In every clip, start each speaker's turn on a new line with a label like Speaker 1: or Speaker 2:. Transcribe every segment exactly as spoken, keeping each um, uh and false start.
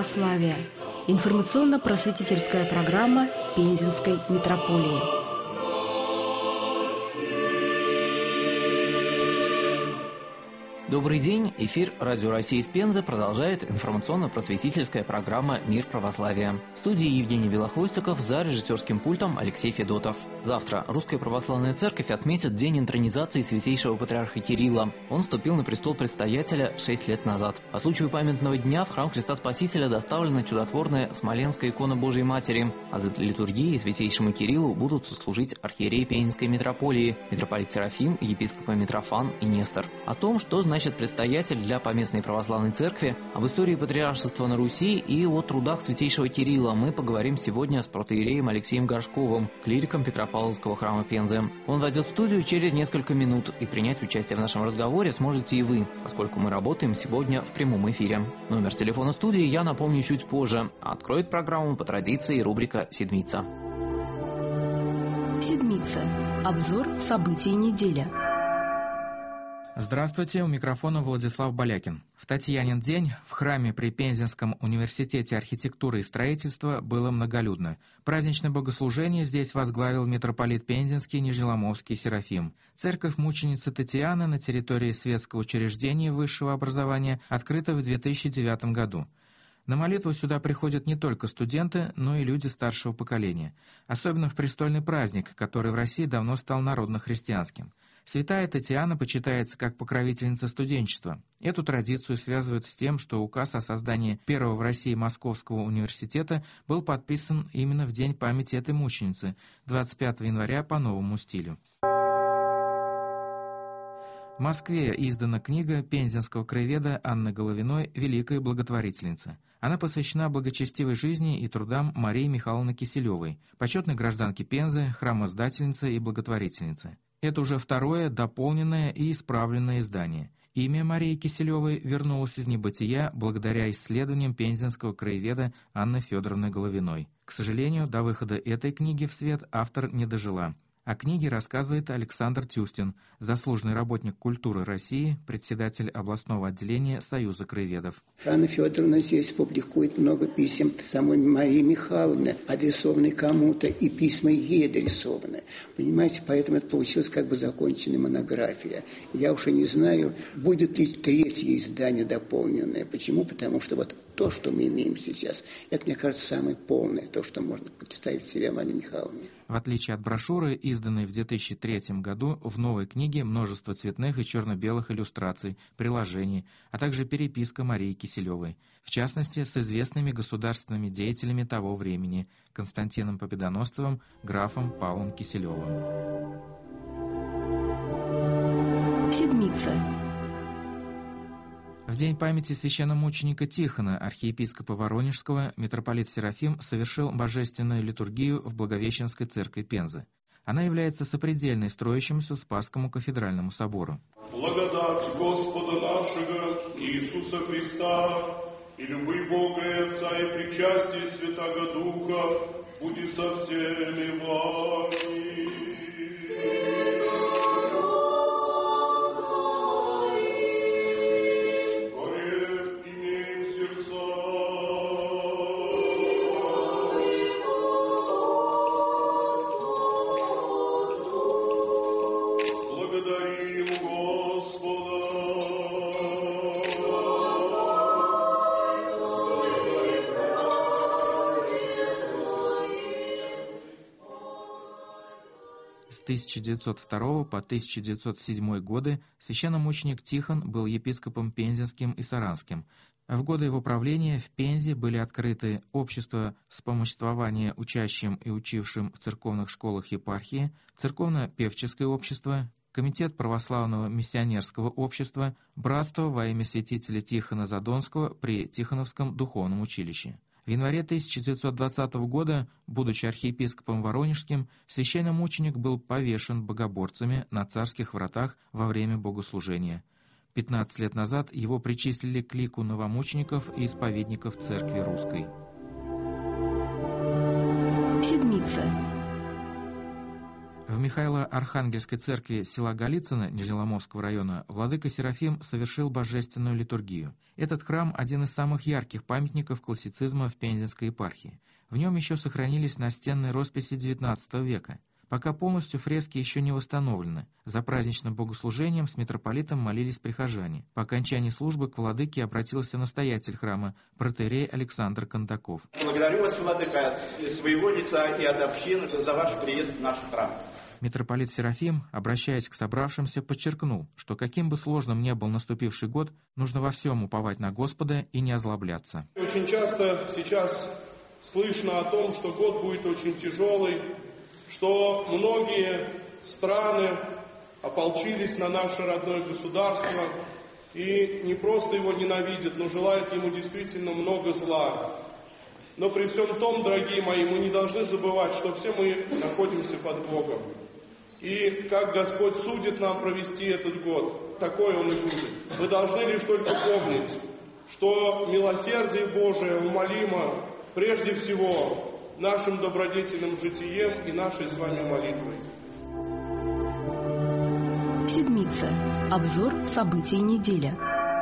Speaker 1: православия». Информационно-просветительская программа Пензенской митрополии.
Speaker 2: Добрый день! Эфир Радио России из Пензы продолжает информационно-просветительская программа «Мир православия». В студии Евгений Белохвостиков, за режиссерским пультом Алексей Федотов. Завтра Русская Православная Церковь отметит День интронизации Святейшего Патриарха Кирилла. Он вступил на престол предстоятеля шесть лет назад. По случаю памятного дня в храм Христа Спасителя доставлена чудотворная Смоленская икона Божией Матери, а за литургией Святейшему Кириллу будут сослужить архиерей Пензенской митрополии, митрополит Серафим, епископы Митрофан и Нестор. О том, что значит предстоятель для поместной православной церкви, об истории патриаршества на Руси и о трудах Святейшего Кирилла мы поговорим сегодня с протоиереем Алексеем Горшковым, клириком Петропавловского храма Пензы. Он войдет в студию через несколько минут, и принять участие в нашем разговоре сможете и вы, поскольку мы работаем сегодня в прямом эфире. Номер телефона студии я напомню чуть позже. Откроет программу по традиции рубрика «Седмица».
Speaker 1: Седмица. Обзор событий недели.
Speaker 3: Здравствуйте, у микрофона Владислав Балякин. В Татьянин день в храме при Пензенском университете архитектуры и строительства было многолюдно. Праздничное богослужение здесь возглавил митрополит Пензенский Нижеломовский Серафим. Церковь мученицы Татьяны на территории светского учреждения высшего образования открыта в две тысячи девятом году. На молитву сюда приходят не только студенты, но и люди старшего поколения. Особенно в престольный праздник, который в России давно стал народно-христианским. Святая Татьяна почитается как покровительница студенчества. Эту традицию связывают с тем, что указ о создании первого в России Московского университета был подписан именно в день памяти этой мученицы, двадцать пятого января по новому стилю. В Москве издана книга пензенского краеведа Анны Головиной «Великая благотворительница». Она посвящена благочестивой жизни и трудам Марии Михайловны Киселевой, почетной гражданки Пензы, храмоздательницы и благотворительницы. Это уже второе, дополненное и исправленное издание. Имя Марии Киселевой вернулось из небытия благодаря исследованиям пензенского краеведа Анны Федоровны Головиной. К сожалению, до выхода этой книги в свет автор не дожила. О книге рассказывает Александр Тюстин, заслуженный работник культуры России, председатель областного отделения Союза краеведов.
Speaker 4: Анна Федоровна здесь публикует много писем самой Марии Михайловны, адресованные кому-то, и письма ей адресованы. Понимаете, поэтому это получилось как бы законченная монография. Я уже не знаю, будет ли третье издание дополненное. Почему? Потому что вот то, что мы имеем сейчас, это, мне кажется, самое полное, то, что можно представить себе о Марии Михайловне.
Speaker 3: В отличие от брошюры, изданной в две тысячи третьем году, в новой книге множество цветных и черно-белых иллюстраций, приложений, а также переписка Марии Киселевой, в частности, с известными государственными деятелями того времени Константином Победоносцевым, графом Павлом Киселевым.
Speaker 1: Седмица.
Speaker 3: В день памяти священномученика Тихона, архиепископа Воронежского, митрополит Серафим совершил божественную литургию в Благовещенской церкви Пензы. Она является сопредельной строящемуся Спасскому кафедральному собору.
Speaker 5: Благодать Господа нашего Иисуса Христа и любви Бога и Отца и причастие Святаго Духа будет со всеми вами.
Speaker 3: С тысяча девятьсот второго по тысяча девятьсот седьмой годы священномученик Тихон был епископом Пензенским и Саранским. В годы его правления в Пензе были открыты общества вспомоществования учащим и учившим в церковных школах епархии, церковно-певческое общество, Комитет православного миссионерского общества, Братство во имя святителя Тихона Задонского при Тихоновском духовном училище. В январе тысяча девятьсот двадцатого года, будучи архиепископом Воронежским, священномученик был повешен богоборцами на Царских вратах во время богослужения. пятнадцать лет назад его причислили к лику новомучеников и исповедников Церкви Русской.
Speaker 1: Седмица.
Speaker 3: В Михаило-Архангельской церкви села Голицыно Нижнеломовского района владыка Серафим совершил божественную литургию. Этот храм – один из самых ярких памятников классицизма в Пензенской епархии. В нем еще сохранились настенные росписи девятнадцатого века. Пока полностью фрески еще не восстановлены. За праздничным богослужением с митрополитом молились прихожане. По окончании службы к владыке обратился настоятель храма, протоиерей Александр Кондаков.
Speaker 6: Благодарю вас, владыка, от своего лица и от общины за ваш приезд в наш храм.
Speaker 3: Митрополит Серафим, обращаясь к собравшимся, подчеркнул, что каким бы сложным ни был наступивший год, нужно во всем уповать на Господа и не озлобляться.
Speaker 5: Очень часто сейчас слышно о том, что год будет очень тяжелый, что многие страны ополчились на наше родное государство и не просто его ненавидят, но желают ему действительно много зла. Но при всем том, дорогие мои, мы не должны забывать, что все мы находимся под Богом. И как Господь судит нам провести этот год, такой он и будет. Мы должны лишь только помнить, что милосердие Божие умолимо прежде всего нашим добродетельным житием и нашей с вами молитвой.
Speaker 1: Седмица. Обзор событий недели.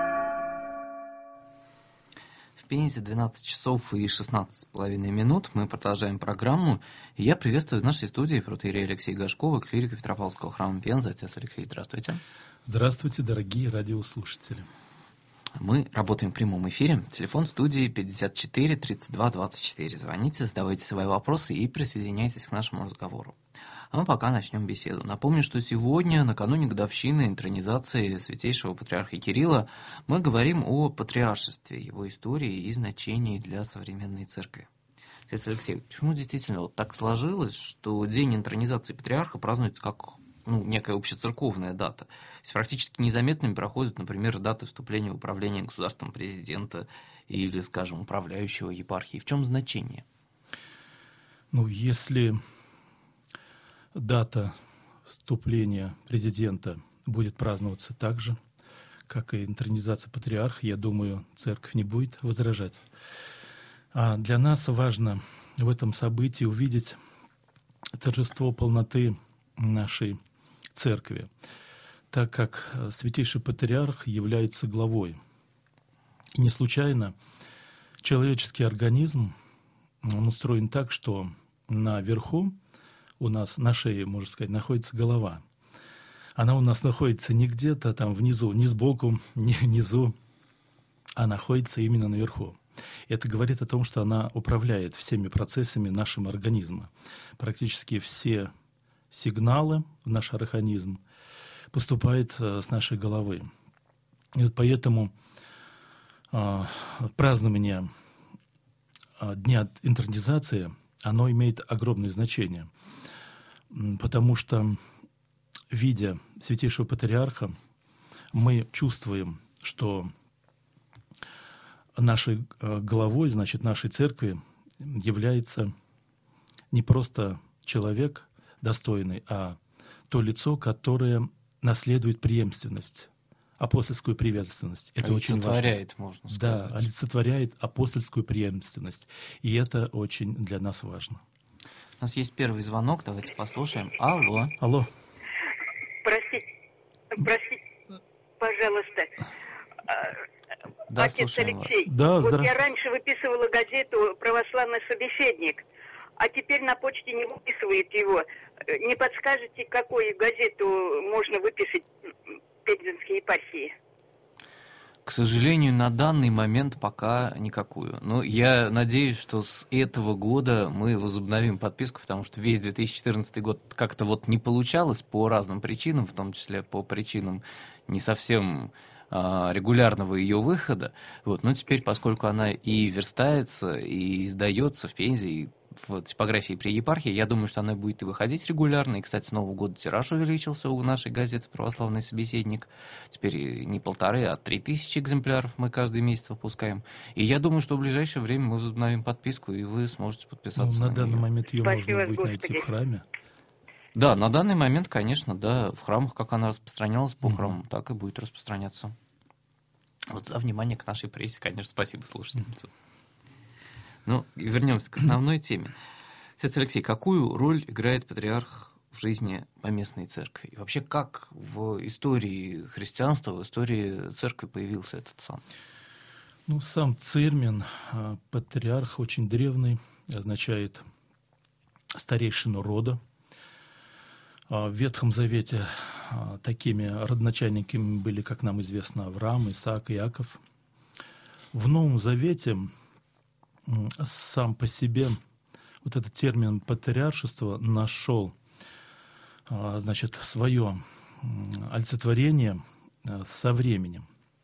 Speaker 2: В Пензе двенадцать часов и шестнадцать с половиной минут. Мы продолжаем программу. И я приветствую в нашей студии протоиерея Алексея Гашкова, клирика Петропавловского храма Пензы. Отец Алексей, здравствуйте.
Speaker 7: Здравствуйте, дорогие радиослушатели.
Speaker 2: Мы работаем в прямом эфире. Телефон студии пятьдесят четыре тридцать два двадцать четыре. Звоните, задавайте свои вопросы и присоединяйтесь к нашему разговору. А мы пока начнем беседу. Напомню, что сегодня, накануне годовщины интронизации святейшего патриарха Кирилла, мы говорим о патриаршестве, его истории и значении для современной церкви. Отец Алексей, почему действительно вот так сложилось, что день интронизации патриарха празднуется как ну, некая общецерковная дата? То есть практически незаметными проходят, например, даты вступления в управление государством президента или, скажем, управляющего епархией. В чем значение?
Speaker 7: Ну, если дата вступления президента будет праздноваться так же, как и интронизация патриарха, я думаю, церковь не будет возражать. А для нас важно в этом событии увидеть торжество полноты нашей церкви, так как святейший патриарх является главой. И не случайно человеческий организм, он устроен так, что наверху у нас на шее, можно сказать, находится голова. Она у нас находится не где-то там внизу, не сбоку, не внизу, а находится именно наверху. Это говорит о том, что она управляет всеми процессами нашего организма. Практически все сигналы в наш организм поступают с нашей головы. И вот поэтому э, празднование э, Дня интронизации, оно имеет огромное значение. Потому что, видя святейшего патриарха, мы чувствуем, что нашей главой, значит, нашей церкви является не просто человек достойный, а то лицо, которое наследует преемственность, апостольскую преемственность. Это очень важно.
Speaker 2: Олицетворяет, можно сказать.
Speaker 7: Да, олицетворяет апостольскую преемственность. И это очень для нас важно.
Speaker 2: У нас есть первый звонок, давайте послушаем. Алло.
Speaker 7: Алло.
Speaker 8: Простите, простите, пожалуйста.
Speaker 2: Да,
Speaker 8: Отец Алексей,
Speaker 7: вас. Да,
Speaker 8: вот я раньше выписывала газету «Православный собеседник», а теперь на почте не выписывает его. Не подскажете, какую газету можно выписать в Пензенской епархии?
Speaker 2: К сожалению, на данный момент пока никакую. Но я надеюсь, что с этого года мы возобновим подписку, потому что весь две тысячи четырнадцатый год как-то вот не получалось по разным причинам, в том числе по причинам не совсем а, регулярного ее выхода. Вот. Но теперь, поскольку она и верстается, и издается в Пензе, и в типографии при епархии, я думаю, что она будет и выходить регулярно. И, кстати, с Нового года тираж увеличился у нашей газеты «Православный собеседник». Теперь не полторы, а три тысячи экземпляров мы каждый месяц выпускаем. И я думаю, что в ближайшее время мы возобновим подписку, и вы сможете подписаться.
Speaker 7: Ну, на,
Speaker 2: на
Speaker 7: данный
Speaker 2: нее.
Speaker 7: момент ее
Speaker 8: Спасибо,
Speaker 7: можно будет
Speaker 8: Господи.
Speaker 7: найти в храме.
Speaker 2: Да, на данный момент, конечно, да, в храмах, как она распространялась по
Speaker 7: Мгм.
Speaker 2: храмам, так и будет распространяться. Вот за внимание к нашей прессе, конечно, спасибо, слушательница. Ну, и вернемся к основной теме. Отец Алексей, какую роль играет патриарх в жизни поместной церкви? И вообще, как в истории христианства, в истории церкви появился этот сан?
Speaker 7: Ну, сам термин патриарх очень древний, означает старейшину рода. В Ветхом Завете такими родоначальниками были, как нам известно, Авраам, Исаак, Иаков. В Новом Завете сам по себе вот этот термин патриаршество нашел, значит, свое олицетворение со временем.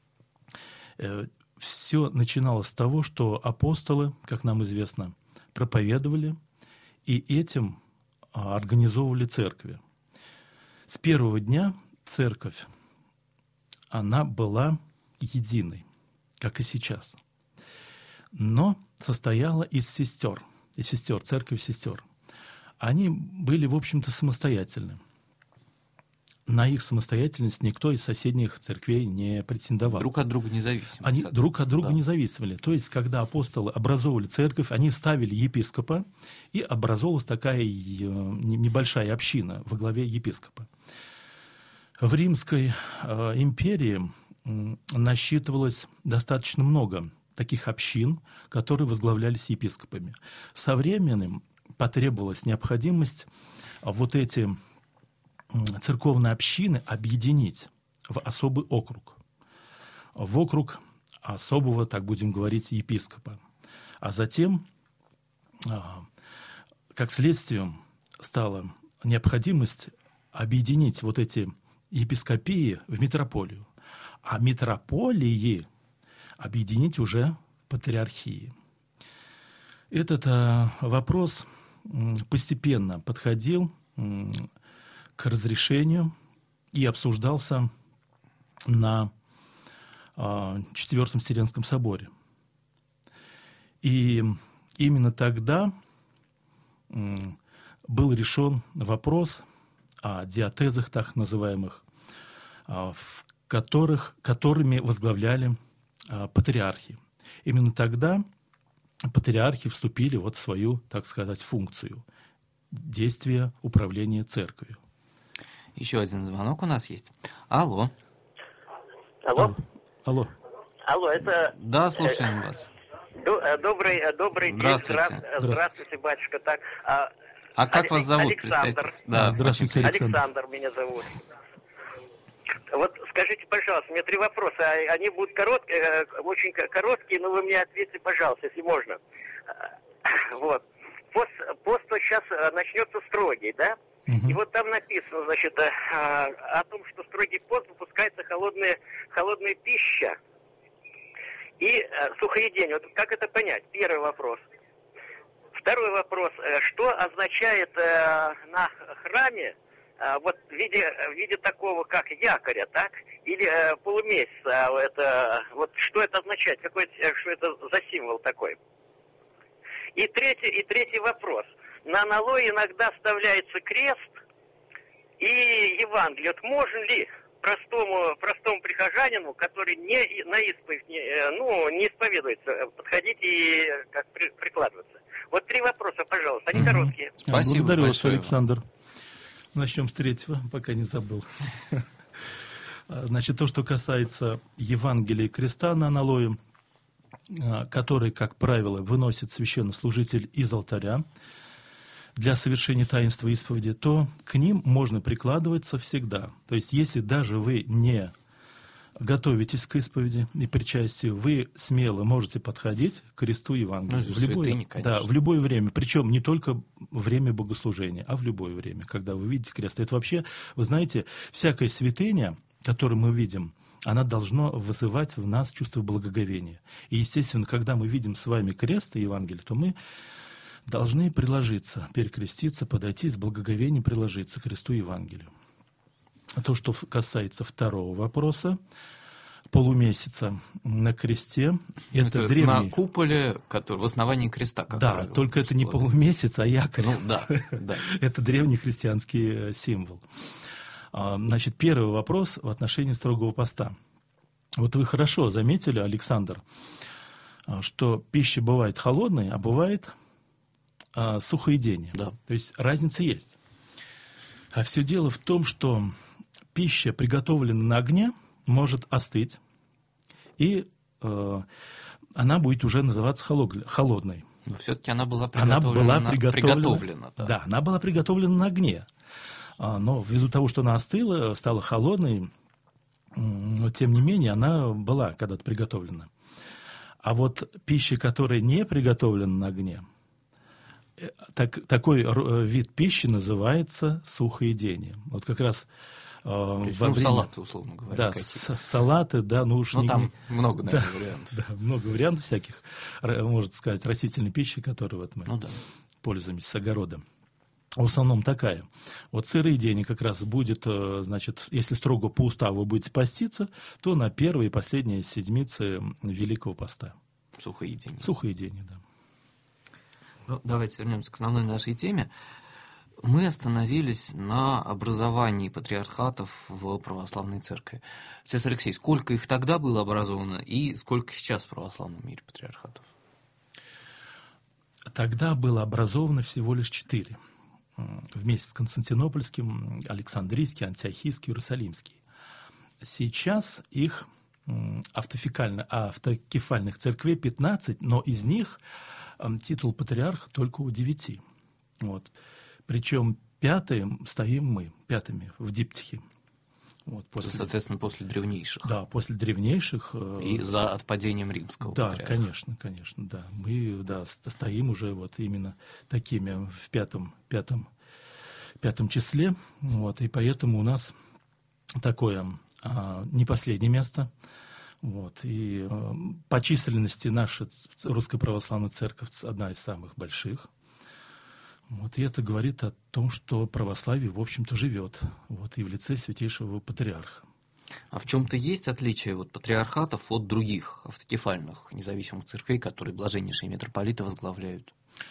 Speaker 7: Все начиналось с того, что апостолы, как нам известно, проповедовали и этим организовывали церкви. С первого дня церковь, она была единой, как и сейчас. Но состояла из сестер, из сестер, церковь сестер. Они были, в общем-то, самостоятельны. На их самостоятельность никто из соседних церквей не претендовал.
Speaker 2: Друг от друга независимы.
Speaker 7: Они друг от друга
Speaker 2: да.
Speaker 7: не зависели. То есть, когда апостолы образовывали церковь, они ставили епископа, и образовалась такая небольшая община во главе епископа. В Римской э, империи э, насчитывалось достаточно много таких общин, которые возглавлялись епископами. Со временем потребовалась необходимость вот эти церковные общины объединить в особый округ. В округ особого, так будем говорить, епископа. А затем, как следствием, стала необходимость объединить вот эти епископии в митрополию. А митрополии объединить уже в патриархии. Этот вопрос постепенно подходил к разрешению и обсуждался на Четвертом Вселенском соборе. И именно тогда был решен вопрос о диатезах, так называемых, в которых, которыми возглавляли патриархи. Именно тогда патриархи вступили вот в свою, так сказать, функцию действия управления церковью.
Speaker 2: Еще один звонок у нас есть. Алло.
Speaker 9: Алло.
Speaker 7: Алло.
Speaker 9: Алло, это...
Speaker 2: Да, слушаем вас.
Speaker 9: Добрый, добрый день.
Speaker 2: Здравствуйте.
Speaker 9: Здравствуйте, батюшка. Так,
Speaker 2: а а как вас зовут?
Speaker 9: Александр.
Speaker 2: Да,
Speaker 7: здравствуйте, Александр.
Speaker 9: Александр меня зовут. Вот скажите, пожалуйста, у меня три вопроса. Они будут короткие, очень короткие, но вы мне ответьте, пожалуйста, если можно. Вот. Пост, пост сейчас начнется строгий, да?
Speaker 7: Угу.
Speaker 9: И вот там написано, значит, о том, что строгий пост выпускается холодная, холодная пища и сухоедение. Вот как это понять? Первый вопрос. Второй вопрос. Что означает на храме вот в виде, в виде такого, как якоря, так? Или полумесяца? Это, вот что это означает? Какой, что это за символ такой? И третий, и третий вопрос. На аналое иногда вставляется крест и Евангелие. Вот можно ли простому, простому прихожанину, который не на исповедь, не, ну, не исповедуется, подходить и как при, прикладываться? Вот три вопроса, пожалуйста, они угу. короткие.
Speaker 7: Спасибо. Благодарю вас, Александр. Начнем с третьего, пока не забыл. Значит, то, что касается Евангелия и креста на аналое, который, как правило, выносит священнослужитель из алтаря для совершения таинства исповеди, то к ним можно прикладываться всегда. То есть, если даже вы не готовитесь к исповеди и причастию, вы смело можете подходить к кресту Евангелия.
Speaker 2: Ну,
Speaker 7: в, любое,
Speaker 2: святыни,
Speaker 7: да, в любое время. Причем не только время богослужения, а в любое время, когда вы видите крест. Это вообще, вы знаете, всякая святыня, которую мы видим, она должна вызывать в нас чувство благоговения. И, естественно, когда мы видим с вами крест и Евангелие, то мы должны приложиться, перекреститься, подойти с благоговением, приложиться к кресту и Евангелию. То, что касается второго вопроса, полумесяца на кресте, это, это древний...
Speaker 2: На куполе, который в основании креста, как
Speaker 7: Да,
Speaker 2: правило,
Speaker 7: только это не полумесяц, а якорь.
Speaker 2: Ну, да, да.
Speaker 7: Это древний христианский символ. Значит, первый вопрос в отношении строгого поста. Вот вы хорошо заметили, Александр, что пища бывает холодной, а бывает а, сухоедение.
Speaker 2: Да.
Speaker 7: То есть разница есть. А все дело в том, что пища, приготовленная на огне, может остыть, и э, она будет уже называться холодной.
Speaker 2: Но все-таки она была приготовлена. Она была приготовлена, приготовлена да.
Speaker 7: да, она была приготовлена на огне. Но ввиду того, что она остыла, стала холодной, но тем не менее она была когда-то приготовлена. А вот пища, которая не приготовлена на огне, так, такой вид пищи называется сухоедение. Вот как раз
Speaker 2: То есть, во ну, время... салаты, условно говоря.
Speaker 7: Да, с- салаты, да, ну уж
Speaker 2: ну,
Speaker 7: не...
Speaker 2: там много, наверное,
Speaker 7: да,
Speaker 2: вариантов.
Speaker 7: Да, много вариантов всяких, можно сказать, растительной пищи, которой вот мы
Speaker 2: ну, да.
Speaker 7: пользуемся с огорода. В основном такая. Вот сыроедение как раз будет, значит, если строго по уставу вы будете поститься, то на первые и последние седмицы Великого Поста.
Speaker 2: Сухоедение.
Speaker 7: Сухоедение, да.
Speaker 2: Ну, давайте вернемся к основной нашей теме. Мы остановились на образовании патриархатов в православной церкви. Отец Алексей, сколько их тогда было образовано и сколько сейчас в православном мире патриархатов?
Speaker 7: Тогда было образовано всего лишь четыре. Вместе с Константинопольским, Александрийский, Антиохийский, Иерусалимский. Сейчас их автокефально, автокефальных церквей пятнадцать, но из них титул патриарха только у девяти. Вот. Причем пятым стоим мы, пятыми в диптихе. Вот, после...
Speaker 2: Соответственно, после древнейших.
Speaker 7: Да, после древнейших.
Speaker 2: И за отпадением римского
Speaker 7: да,
Speaker 2: патриарха.
Speaker 7: Да, конечно, конечно, да. Мы да, стоим уже вот именно такими в пятом, пятом, пятом числе. Вот, и поэтому у нас такое а, не последнее место. Вот, и а, по численности наша Русская Православная Церковь одна из самых больших. Вот, и это говорит о том, что православие, в общем-то, живет вот, и в лице Святейшего Патриарха.
Speaker 2: А в чем-то есть отличие вот, патриархатов от других автокефальных независимых церквей, которые блаженнейшие митрополиты возглавляют?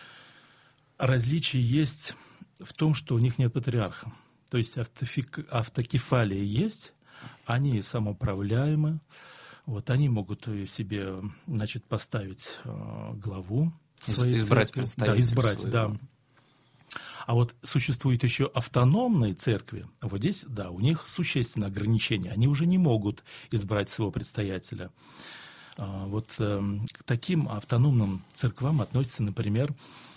Speaker 7: Различие есть в том, что у них нет патриарха. То есть автофик... автокефалия есть, они самоуправляемы, вот, они могут себе, значит, поставить э, главу своей
Speaker 2: избрать
Speaker 7: церкви.
Speaker 2: представителя
Speaker 7: Да, избрать,
Speaker 2: своего.
Speaker 7: да. А вот существуют еще автономные церкви. Вот здесь, да, у них существенное ограничение. Они уже не могут избрать своего предстоятеля. Вот к таким автономным церквам относится, например,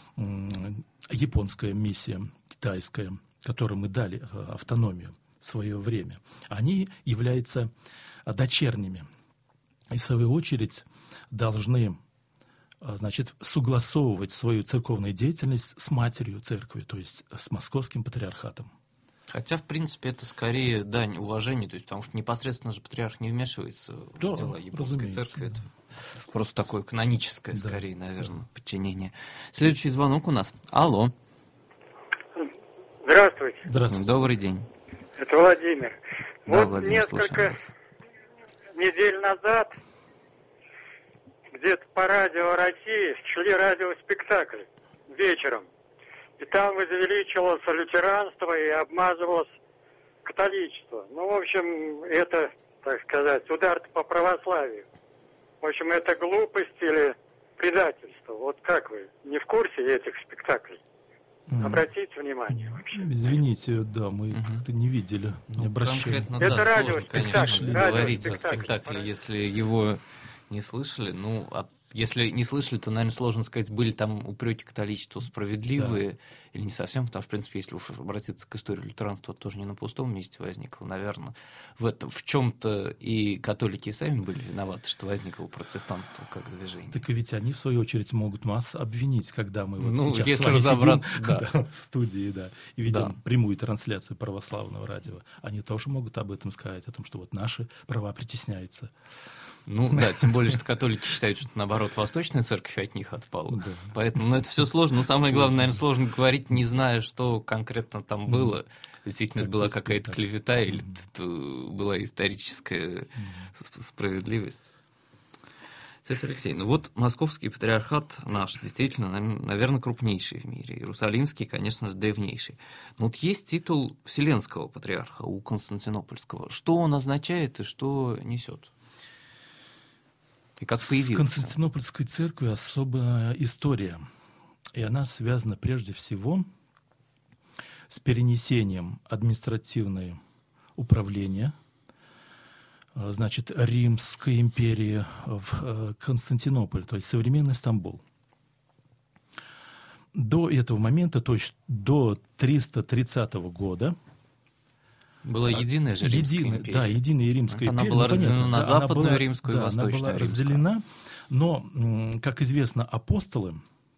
Speaker 7: японская миссия, китайская, которой мы дали автономию в свое время. Они являются дочерними. И в свою очередь должны, значит, согласовывать свою церковную деятельность с матерью церкви, то есть с московским патриархатом.
Speaker 2: Хотя, в принципе, это скорее дань уважения, то есть, потому что непосредственно же патриарх не вмешивается
Speaker 7: да,
Speaker 2: в дела японской церкви.
Speaker 7: Да.
Speaker 2: Это просто такое каноническое,
Speaker 7: да.
Speaker 2: скорее, наверное, подчинение. Следующий звонок у нас. Алло.
Speaker 10: Здравствуйте.
Speaker 7: Здравствуйте.
Speaker 2: Добрый день.
Speaker 10: Это Владимир.
Speaker 2: Да,
Speaker 10: вот
Speaker 2: Владимир,
Speaker 10: несколько недель назад где-то по радио России шли радиоспектакли вечером. И там возвеличивалось лютеранство и обмазывалось католичество. Ну, в общем, это, так сказать, удар по православию. В общем, это глупость или предательство. Вот как вы, не в курсе этих спектаклей? Mm. Обратите внимание вообще.
Speaker 7: Извините, да, мы mm-hmm. как-то не видели,
Speaker 2: ну,
Speaker 7: не обращали.
Speaker 2: Конкретно,
Speaker 10: это
Speaker 2: да,
Speaker 10: радиоспектакль.
Speaker 2: сложно, конечно, говорить о спектакле, если его не слышали. Ну, а если не слышали, то, наверное, сложно сказать, были там упреки католичеству справедливые, да. или не совсем, потому что, в принципе, если уж обратиться к истории лютеранства, тоже не на пустом месте возникло, наверное. В, это, в чем-то и католики сами были виноваты, что возникло протестанство как движение.
Speaker 7: Так и ведь они, в свою очередь, могут нас обвинить, когда мы вот
Speaker 2: ну,
Speaker 7: сейчас
Speaker 2: если
Speaker 7: с вами
Speaker 2: разобраться,
Speaker 7: сидим
Speaker 2: да.
Speaker 7: Да, в студии, да, и видим
Speaker 2: да.
Speaker 7: прямую трансляцию православного радио. Они тоже могут об этом сказать, о том, что вот наши права притесняются.
Speaker 2: Ну да, тем более, что католики считают, что наоборот Восточная Церковь от них отпала. Да. Поэтому, ну это все сложно. Но самое главное, наверное, сложно говорить, не зная, что конкретно там было. Действительно, это была какая-то клевета или это была историческая справедливость. Отец Алексей, ну вот московский патриархат наш действительно, наверное, крупнейший в мире. Иерусалимский, конечно же, древнейший. Но вот есть титул Вселенского патриарха у Константинопольского. Что он означает и что несет? И как появился?
Speaker 7: С Константинопольской церкви особая история. И она связана прежде всего с перенесением административного управления, значит, Римской империи в Константинополь, то есть современный Стамбул. До этого момента, то есть до триста тридцатого года,
Speaker 2: была единая же Римская
Speaker 7: единая,
Speaker 2: империя.
Speaker 7: Да, единая Римская
Speaker 2: она
Speaker 7: империя.
Speaker 2: была
Speaker 7: ну,
Speaker 2: разделена
Speaker 7: понятно,
Speaker 2: на
Speaker 7: да,
Speaker 2: Западную
Speaker 7: была,
Speaker 2: Римскую
Speaker 7: да,
Speaker 2: и Восточную
Speaker 7: она была
Speaker 2: Римскую.
Speaker 7: разделена, но, как известно, апостолы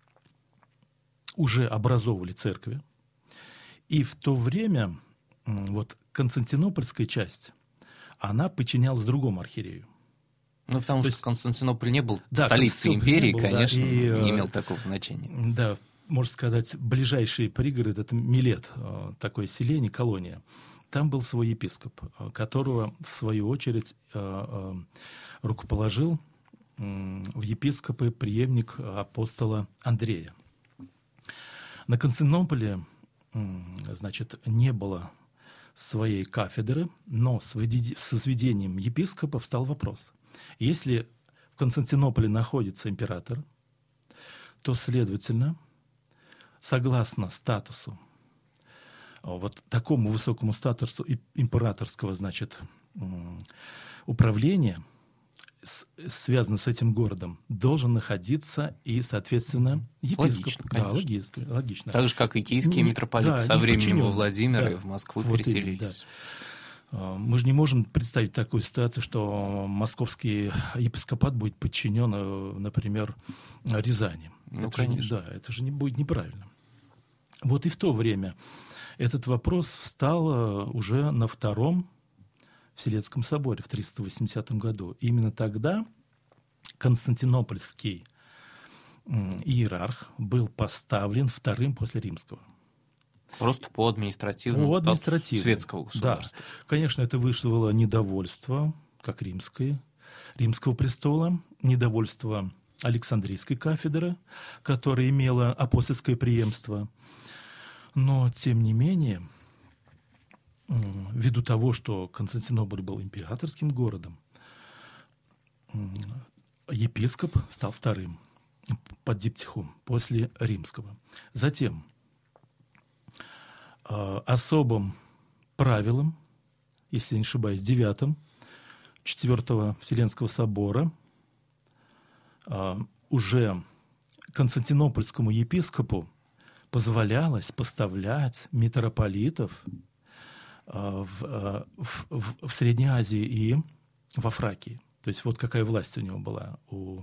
Speaker 7: уже образовывали церкви. И в то время вот Константинопольская часть, она подчинялась другому архиерею.
Speaker 2: Ну, потому
Speaker 7: То
Speaker 2: что
Speaker 7: есть,
Speaker 2: Константинополь не был
Speaker 7: да,
Speaker 2: столицей империи,
Speaker 7: был,
Speaker 2: конечно,
Speaker 7: да, и,
Speaker 2: не имел такого значения.
Speaker 7: Да, можно сказать, ближайший пригород, это Милет, такое селение, колония. Там был свой епископ, которого, в свою очередь, рукоположил в епископы преемник апостола Андрея. На Константинополе, значит, не было своей кафедры, но с возведением епископа встал вопрос. Если в Константинополе находится император, то, следовательно, согласно статусу, вот такому высокому статусу императорского, значит, управления, связано с этим городом, должен находиться и, соответственно, епископ.
Speaker 2: Логично,
Speaker 7: да,
Speaker 2: конечно.
Speaker 7: логично, логично.
Speaker 2: Так же, как и киевский
Speaker 7: Не,
Speaker 2: митрополит
Speaker 7: да,
Speaker 2: со временем во
Speaker 7: подчинен.
Speaker 2: Владимира
Speaker 7: Да.
Speaker 2: в Москву
Speaker 7: Вот
Speaker 2: переселились.
Speaker 7: именно, да. Мы же не можем представить такую ситуацию, что московский епископат будет подчинен, например, Рязани.
Speaker 2: Ну,
Speaker 7: это
Speaker 2: конечно.
Speaker 7: Же, да, это же не будет неправильно. Вот и в то время этот вопрос встал уже на Втором Вселенском соборе в триста восьмидесятом году. Именно тогда Константинопольский иерарх был поставлен вторым после римского.
Speaker 2: Просто по административному
Speaker 7: По
Speaker 2: статусу
Speaker 7: административному.
Speaker 2: светского государства.
Speaker 7: Да. Конечно, это вызвало недовольство, как римское, римского престола, недовольство Александрийской кафедры, которая имела апостольское преемство. Но, тем не менее, ввиду того, что Константинополь был императорским городом, епископ стал вторым под диптихом после римского. Затем особым правилом, если не ошибаюсь, девятым, четвертого Вселенского собора уже Константинопольскому епископу позволялось поставлять митрополитов в, в, в Средней Азии и во Фракии. То есть вот какая власть у него была, у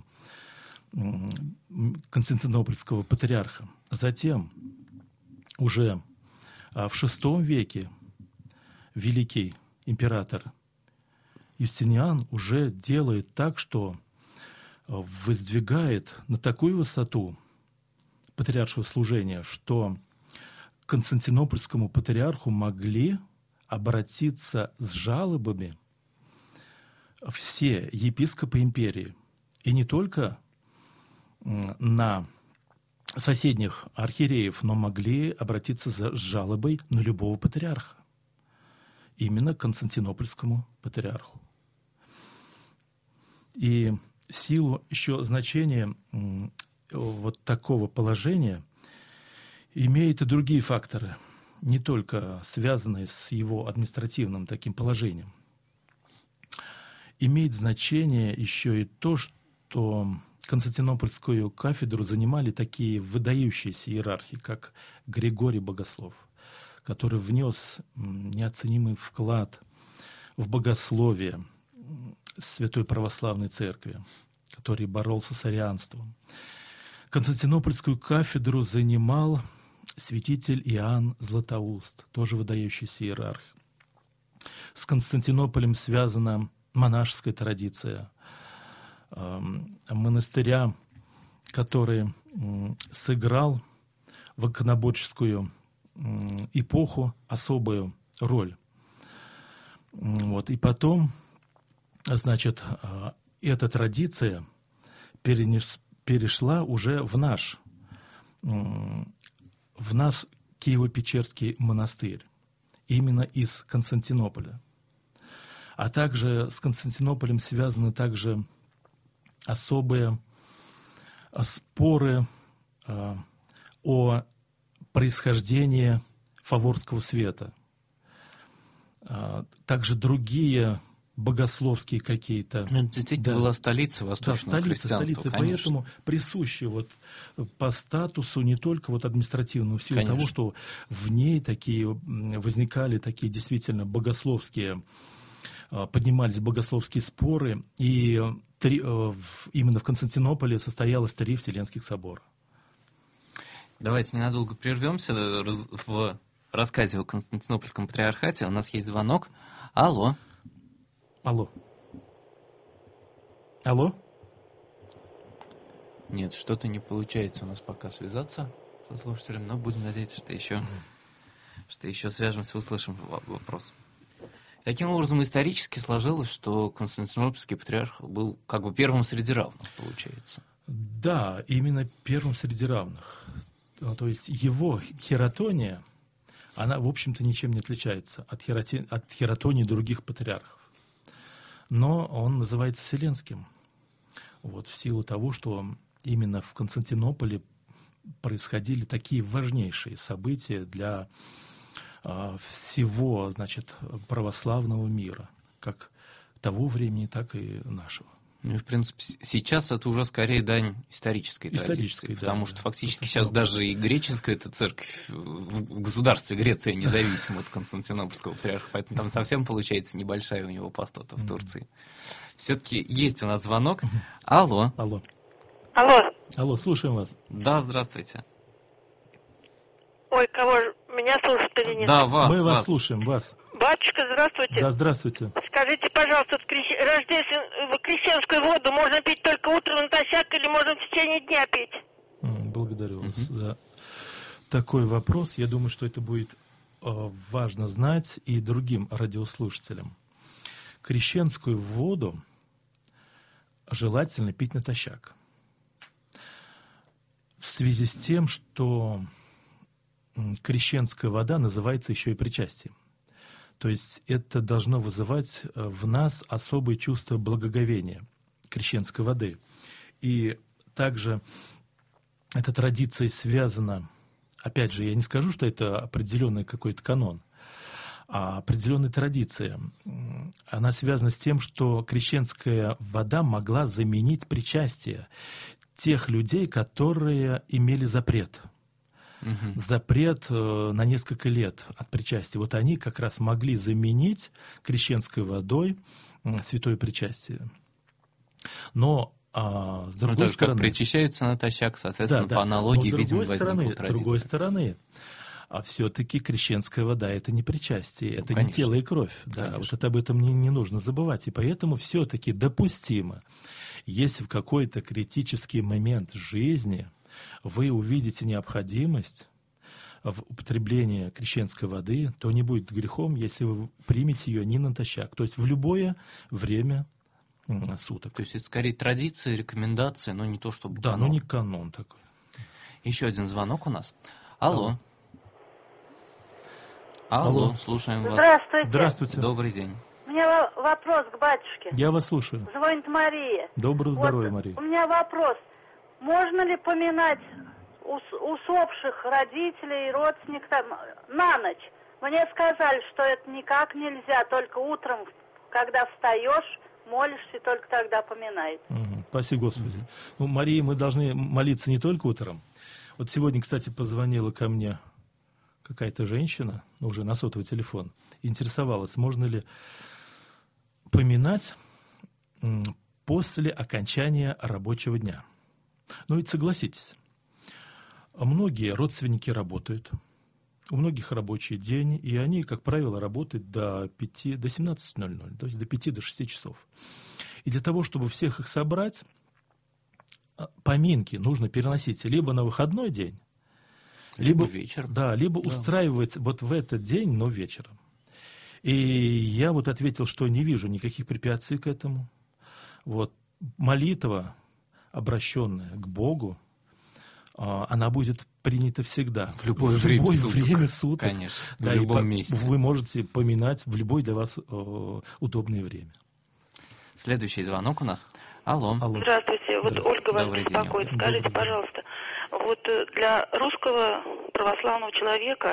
Speaker 7: Константинопольского патриарха. Затем уже в шестом веке великий император Юстиниан уже делает так, что воздвигает на такую высоту патриаршего служения, что к Константинопольскому патриарху могли обратиться с жалобами все епископы империи. И не только на соседних архиереев, но могли обратиться с жалобой на любого патриарха. Именно к Константинопольскому патриарху. И в силу еще значения вот такого положения имеют и другие факторы, не только связанные с его административным таким положением. Имеет значение еще и то, что Константинопольскую кафедру занимали такие выдающиеся иерархи, как Григорий Богослов, который внес неоценимый вклад в богословие Святой Православной Церкви, который боролся с арианством. Константинопольскую кафедру занимал святитель Иоанн Златоуст, тоже выдающийся иерарх. С Константинополем связана монашеская традиция э, монастыря, который э, сыграл в иконоборческую э, эпоху особую роль. Вот. И потом, значит, э, эта традиция перенес, перешла уже в наш, э, в наш Киево-Печерский монастырь, именно из Константинополя. А также с Константинополем связаны также особые споры э, о происхождении Фаворского света. Также другие богословские какие-то.
Speaker 2: Это действительно да. была столица восточного
Speaker 7: да, столица,
Speaker 2: христианства,
Speaker 7: столица, поэтому присущи вот по статусу не только вот административному, в силу конечно. того, что в ней такие возникали такие действительно богословские, поднимались богословские споры, и три, именно в Константинополе состоялось три Вселенских собора.
Speaker 2: Давайте ненадолго прервемся в рассказе о Константинопольском патриархате. У нас есть звонок. Алло.
Speaker 7: Алло. Алло?
Speaker 2: Нет, что-то не получается у нас пока связаться со слушателем, но будем надеяться, что еще, что еще свяжемся, услышим вопрос. Таким образом, исторически сложилось, что Константинопольский патриарх был как бы первым среди равных, получается.
Speaker 7: Да, именно первым среди равных. То есть его хератония, она, в общем-то, ничем не отличается от, хероти... от хератонии других патриархов. Но он называется Вселенским. Вот, в силу того, что именно в Константинополе происходили такие важнейшие события для а, всего, значит, православного мира, как того времени, так и нашего.
Speaker 2: Ну и, в принципе, сейчас это уже скорее дань исторической,
Speaker 7: исторической
Speaker 2: традиции, потому
Speaker 7: да,
Speaker 2: что
Speaker 7: да,
Speaker 2: фактически сейчас даже и греческая эта церковь в государстве Греция независима от Константинопольского патриарха, поэтому там совсем получается небольшая у него пастота в Турции. Все-таки есть у нас звонок. Алло.
Speaker 7: Алло.
Speaker 11: Алло.
Speaker 7: Алло, слушаем вас.
Speaker 2: Да, здравствуйте.
Speaker 11: Ой, кого же? Меня слушают или нет?
Speaker 2: Да, вас.
Speaker 7: Мы вас,
Speaker 2: вас
Speaker 7: слушаем, вас.
Speaker 11: Батюшка, здравствуйте.
Speaker 7: Да, здравствуйте.
Speaker 11: Скажите, пожалуйста, в крещ... рождественскую крещенскую воду можно пить только утром натощак или можно в течение дня пить?
Speaker 7: Благодарю вас uh-huh. за такой вопрос. Я думаю, что это будет э, важно знать и другим радиослушателям. Крещенскую воду желательно пить натощак. В связи с тем, что крещенская вода называется еще и причастием. То есть это должно вызывать в нас особое чувство благоговения крещенской воды. И также эта традиция связана, опять же, я не скажу, что это определенный какой-то канон, а определенная традиция. Она связана с тем, что крещенская вода могла заменить причастие тех людей, которые имели запрет. Угу. Запрет на несколько лет от причастия. Вот они как раз могли заменить крещенской водой святое причастие. Но а, с другой
Speaker 2: ну,
Speaker 7: стороны...
Speaker 2: Как причащаются натощак, соответственно,
Speaker 7: да,
Speaker 2: по аналогии,
Speaker 7: да.
Speaker 2: видимо,
Speaker 7: возникла традиция. С другой стороны, а все-таки крещенская вода — это не причастие, это ну, не тело и кровь. Да, вот это об этом не, не нужно забывать. И поэтому все-таки допустимо, если в какой-то критический момент жизни вы увидите необходимость в употреблении крещенской воды, то не будет грехом, если вы примете ее не натощак, то есть в любое время суток.
Speaker 2: То есть это скорее традиция, рекомендация, но не то, чтобы
Speaker 7: да,
Speaker 2: канон.
Speaker 7: но не канон такой.
Speaker 2: Еще один звонок у нас. Алло. Алло, Алло. Слушаем вас.
Speaker 11: Здравствуйте.
Speaker 7: Здравствуйте.
Speaker 2: Добрый день.
Speaker 11: У меня вопрос к батюшке.
Speaker 7: Я вас слушаю.
Speaker 11: Звонит Мария.
Speaker 7: Доброго здоровья,
Speaker 11: вот
Speaker 7: Мария.
Speaker 11: У меня вопрос. Можно ли поминать усопших родителей и родственников там, на ночь? Мне сказали, что это никак нельзя, только утром, когда встаешь, молишься, только тогда поминает.
Speaker 7: Угу. Спасибо, Господи. Угу. Ну, Марии, мы должны молиться не только утром. Вот сегодня, кстати, позвонила ко мне какая-то женщина, уже на сотовый телефон, интересовалась, можно ли поминать после окончания рабочего дня. Ну ведь согласитесь, многие родственники работают, у многих рабочий день, и они, как правило, работают до пяти, до семнадцати ноль-ноль, то есть до пяти, до шести часов. И для того, чтобы всех их собрать, поминки нужно переносить либо на выходной день, либо,
Speaker 2: либо вечером.
Speaker 7: Да, либо да. устраивать вот в этот день, но вечером. И я вот ответил, что не вижу никаких препятствий к этому. Вот молитва, обращенная к Богу, она будет принята всегда.
Speaker 2: В любое,
Speaker 7: в
Speaker 2: время,
Speaker 7: любое
Speaker 2: суток.
Speaker 7: время суток.
Speaker 2: Конечно,
Speaker 7: да,
Speaker 2: в любом
Speaker 7: по,
Speaker 2: месте.
Speaker 7: Вы можете поминать в любое для вас э, удобное время.
Speaker 2: Следующий звонок у нас. Алло.
Speaker 11: Алло. Здравствуйте. Вот
Speaker 7: Здравствуйте.
Speaker 11: Ольга вас беспокоит. Скажите, пожалуйста, вот для русского православного человека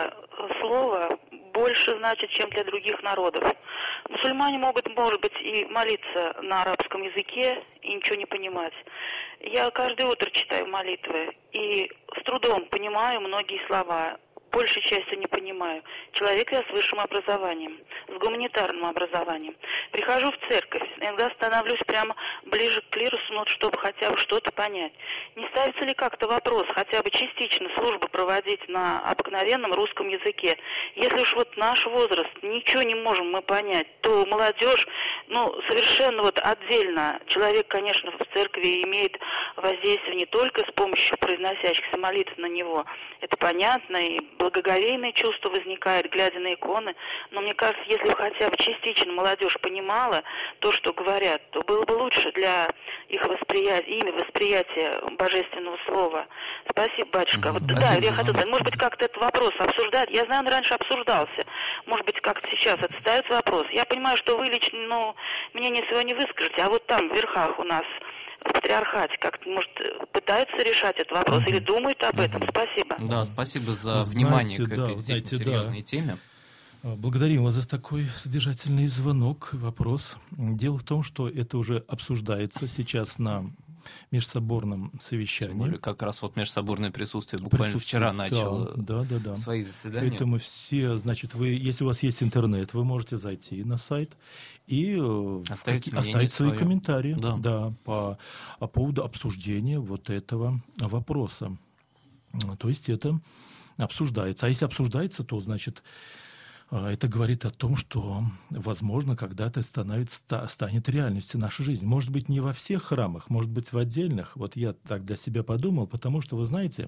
Speaker 12: слово больше значит, чем для других народов. Мусульмане могут, может быть, и молиться на арабском языке и ничего не понимать. Я каждое утро читаю молитвы и с трудом понимаю многие слова. Большей частью не понимаю. Человек я с высшим образованием, с гуманитарным образованием. Прихожу в церковь, иногда становлюсь прямо ближе к клирусу, ну, чтобы хотя бы что-то понять. Не ставится ли как-то вопрос, хотя бы частично службу проводить на обыкновенном русском языке? Если уж вот наш возраст, ничего не можем мы понять, то молодежь, ну, совершенно вот отдельно. Человек, конечно, в церкви имеет воздействие не только с помощью произносящихся молитв на него. Это понятно, и благоговейное чувство возникает, глядя на иконы. Но мне кажется, если бы хотя бы частично молодежь понимала то, что говорят, то было бы лучше для их восприятия, ими восприятия божественного слова. Спасибо, батюшка. Вот, да, я хотела сказать, может быть, как-то этот вопрос обсуждать. Я знаю, он раньше обсуждался. Может быть, как-то сейчас это ставится вопрос. Я понимаю, что вы лично, ну, мнение свое не выскажете, а вот там, в верхах у нас, в патриархате, как-то, может, пытаются решать этот вопрос mm-hmm. или думают об этом. Mm-hmm. Спасибо.
Speaker 2: Да, спасибо за
Speaker 7: знаете,
Speaker 2: внимание к
Speaker 7: да,
Speaker 2: этой
Speaker 7: знаете,
Speaker 2: серьезной
Speaker 7: да.
Speaker 2: теме.
Speaker 7: Благодарим вас за такой содержательный звонок, вопрос. Дело в том, что это уже обсуждается сейчас на межсоборном совещании.
Speaker 2: Более, как раз вот межсоборное присутствие буквально присутствие, вчера начало
Speaker 7: да, да, да, да.
Speaker 2: свои заседания.
Speaker 7: Поэтому все, значит, вы, если у вас есть интернет, вы можете зайти на сайт и оставить, оставить свои свое. комментарии да. Да, по, по поводу обсуждения вот этого вопроса. То есть это обсуждается. А если обсуждается, то, значит, это говорит о том, что, возможно, когда-то становится, станет реальностью наша жизнь. Может быть, не во всех храмах, может быть, в отдельных. Вот я так для себя подумал, потому что, вы знаете,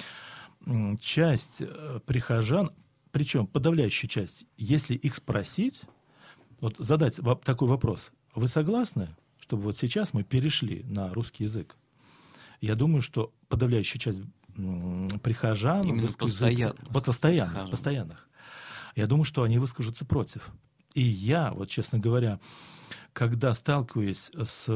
Speaker 7: часть прихожан, причем подавляющая часть, если их спросить, вот задать такой вопрос, вы согласны, чтобы вот сейчас мы перешли на русский язык? Я думаю, что подавляющая часть прихожан...
Speaker 2: Именно постоянно.
Speaker 7: Постоянных, постоянных. Я думаю, что они выскажутся против. И я, вот честно говоря, когда сталкиваюсь с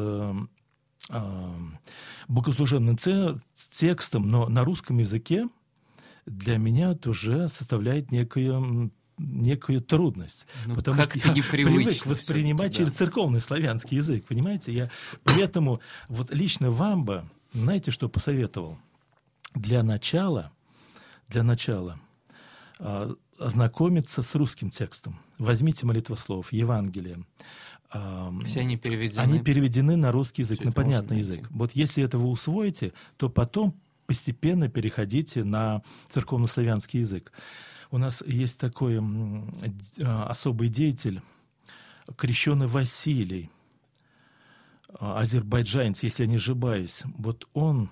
Speaker 7: э, богослужебным текстом, но на русском языке, для меня это уже составляет некую, некую трудность. Ну, потому что я привык воспринимать через да. церковный славянский язык. Понимаете? Я, поэтому вот лично вам бы, знаете, что посоветовал? Для начала, для начала э, ознакомиться с русским текстом. Возьмите молитвослов, Евангелие.
Speaker 2: Все они переведены.
Speaker 7: Они переведены на русский язык,
Speaker 2: Все
Speaker 7: на понятный язык. Вот если это вы усвоите, то потом постепенно переходите на церковнославянский язык. У нас есть такой особый деятель, крещеный Василий, азербайджанец, если я не ошибаюсь. Вот он...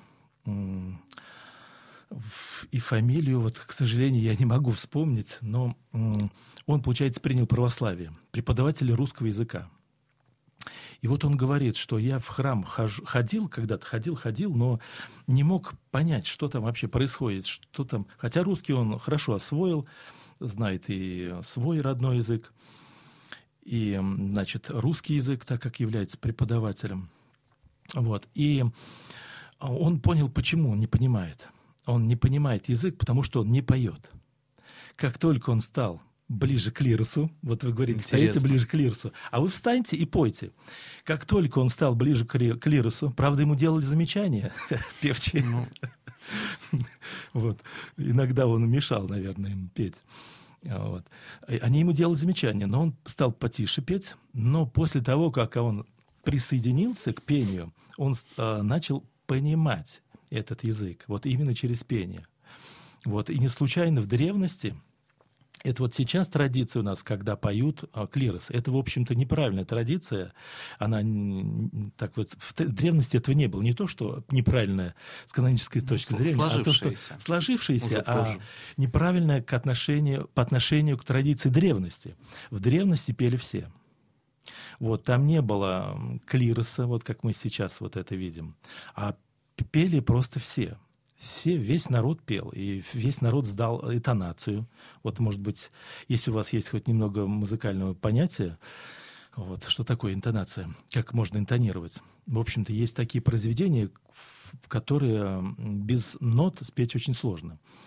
Speaker 7: И фамилию, вот, к сожалению, я не могу вспомнить, но он, получается, принял православие, преподаватель русского языка. И вот он говорит, что я в храм хожу, ходил, когда-то ходил, ходил, но не мог понять, что там вообще происходит, что там. Хотя русский он хорошо освоил, знает и свой родной язык, и, значит, русский язык, так как является преподавателем. Вот. И он понял, почему он не понимает. Он не понимает язык, потому что он не поет. Как только он стал ближе к клирусу, вот вы говорите, стоите ближе к клирусу, а вы встаньте и пойте. Как только он стал ближе к клирусу, правда, ему делали замечания, певчие. Ну. Вот. Иногда он мешал, наверное, им петь. Вот. Они ему делали замечания, но он стал потише петь. Но после того, как он присоединился к пению, он а, начал понимать этот язык, вот именно через пение. Вот. И не случайно в древности, это вот сейчас традиция у нас, когда поют а, клирос, это, в общем-то, неправильная традиция, она, так вот, в древности этого не было, не то, что неправильная с канонической ну, точки зрения, а то, что сложившееся, а неправильное к отношению, по отношению к традиции древности. В древности пели все. Вот, там не было клироса, вот как мы сейчас вот это видим, а пели просто все. Все, весь народ пел, и весь народ сдал интонацию. Вот, может быть, если у вас есть хоть немного музыкального понятия, вот, что такое интонация, как можно интонировать. В общем-то, есть такие произведения, которые без нот спеть очень сложно.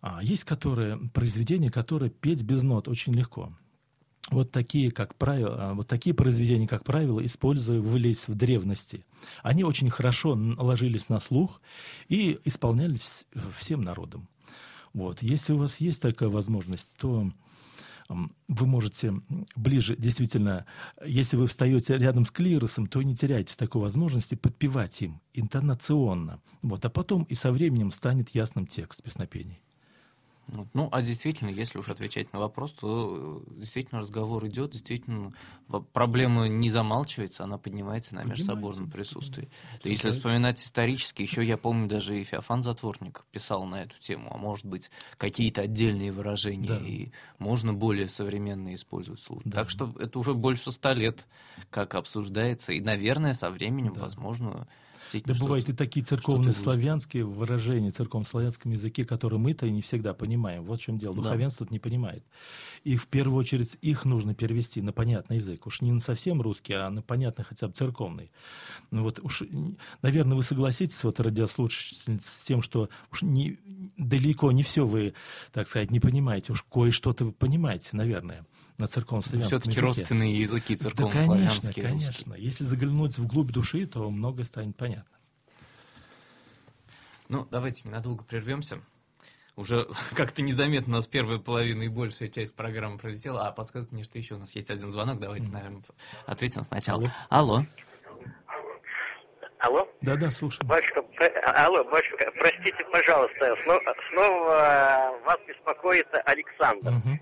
Speaker 7: А есть которые, произведения, которые петь без нот очень легко. Вот такие, как правило, вот такие произведения, как правило, использовались в древности. Они очень хорошо ложились на слух и исполнялись всем народом. Вот. Если у вас есть такая возможность, то вы можете ближе, действительно, если вы встаете рядом с клиросом, то не теряйте такой возможности подпевать им интонационно. Вот. А потом и со временем станет ясным текст песнопений.
Speaker 2: Ну, а действительно, если уж отвечать на вопрос, то действительно разговор идет, действительно проблема не замалчивается, она поднимается на межсоборном присутствии. Да, если вспоминать исторически, еще я помню, даже и Феофан Затворник писал на эту тему, а может быть, какие-то отдельные выражения, да. И можно более современные использовать слух. Да. Так что это уже больше ста лет, как обсуждается, и, наверное, со временем, да. возможно...
Speaker 7: Да бывают и такие церковные славянские выражения, церковно-славянском языке, которые мы-то и не всегда понимаем. Вот в чем дело. Духовенство да. не понимает. И в первую очередь их нужно перевести на понятный язык. Уж не на совсем русский, а на понятный хотя бы церковный. Ну вот уж, наверное, вы согласитесь, вот радиослушательницы, с тем, что уж не, далеко не все вы, так сказать, не понимаете. Уж кое-что-то вы понимаете, наверное, на церковно-славянском языке.
Speaker 2: Все-таки родственные языки церковно-славянские.
Speaker 7: Да, конечно, конечно. Если заглянуть вглубь души, то многое станет понятно.
Speaker 2: Ну, давайте ненадолго прервемся. Уже как-то незаметно у нас первая половина и большая часть программы пролетела. А подсказывает мне, что еще у нас есть один звонок. Давайте, mm. наверное, ответим сначала. Алло.
Speaker 9: Алло?
Speaker 7: Да-да, слушаю.
Speaker 9: Батюшка, алло, батюшка, простите, пожалуйста, снова, снова вас беспокоит Александр. Mm-hmm.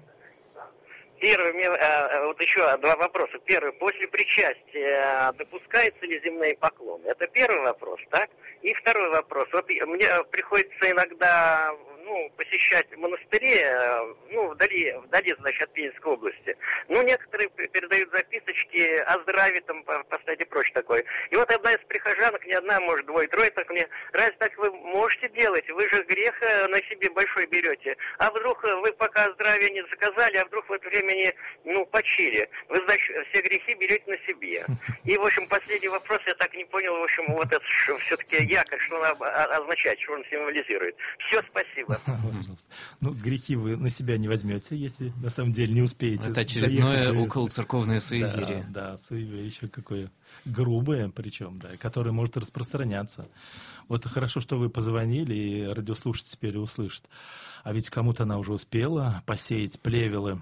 Speaker 9: Первый, вот еще два вопроса. Первый, после причастия допускаются ли земные поклоны? Это первый вопрос, так? И второй вопрос. Вот мне приходится иногда, ну, посещать монастыри, ну, вдали, вдали, значит, от Пензенской области. Ну, некоторые передают записочки о здравии, там, поставить и прочее такое. И вот одна из прихожанок, не одна, может, двое-трое, так мне, разве так вы можете делать? Вы же грех на себе большой берете. А вдруг вы пока здравие не заказали, а вдруг в это время не, ну, почили. Вы, значит, все грехи берете на себе. И, в общем, последний вопрос, я так не понял, в общем, вот это все-таки якорь, что он означает, что он символизирует. Все, спасибо.
Speaker 7: Ну, грехи вы на себя не возьмете, если на самом деле не успеете.
Speaker 2: Это очередное околоцерковное суеверие.
Speaker 7: Да, да, суеверие еще какое грубое, причем, да, которое может распространяться. Вот хорошо, что вы позвонили, и радиослушатель теперь услышит. А ведь кому-то она уже успела посеять плевелы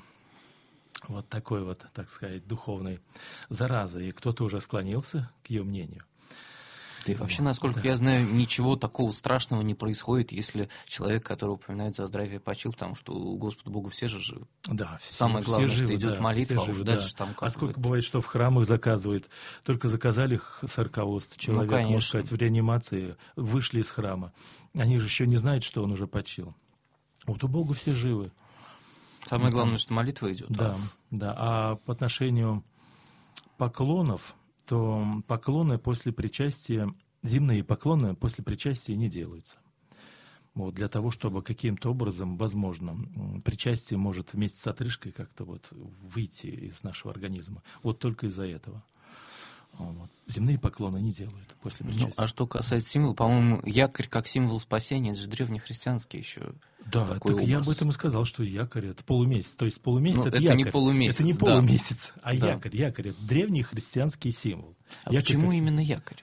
Speaker 7: вот такой вот, так сказать, духовной заразы, и кто-то уже склонился к ее мнению.
Speaker 2: Да и вообще, насколько да. я знаю, ничего такого страшного не происходит, если человек, который упоминает за здравие, почил, потому что у Господа Бога все же живы.
Speaker 7: Да, все,
Speaker 2: самое главное,
Speaker 7: все живы,
Speaker 2: что идет
Speaker 7: да,
Speaker 2: молитва, а уже
Speaker 7: да.
Speaker 2: дальше там как.
Speaker 7: А сколько бывает, что в храмах заказывают, только заказали сороковост человек, ну, можно сказать, в реанимации, вышли из храма. Они же еще не знают, что он уже почил. Вот у Бога все живы.
Speaker 2: Самое главное, там, что молитва идет.
Speaker 7: Да, а? да. А по отношению поклонов, то поклоны после причастия, земные поклоны после причастия не делаются. Вот, для того, чтобы каким-то образом, возможно, причастие может вместе с отрыжкой как-то вот выйти из нашего организма. Вот только из-за этого. Вот. Земные поклоны не делают после причастия.
Speaker 2: Ну, а что касается символа, по-моему, якорь как символ спасения, это же древнехристианский еще.
Speaker 7: Да, такой так я об этом и сказал, что якорь это полумесяц. То есть полумесяц ну, это, это якорь.
Speaker 2: Не полумесяц,
Speaker 7: это не
Speaker 2: да.
Speaker 7: полумесяц, а
Speaker 2: да.
Speaker 7: якорь. Якорь это древний христианский символ.
Speaker 2: А
Speaker 7: якорь
Speaker 2: почему
Speaker 7: как...
Speaker 2: именно якорь?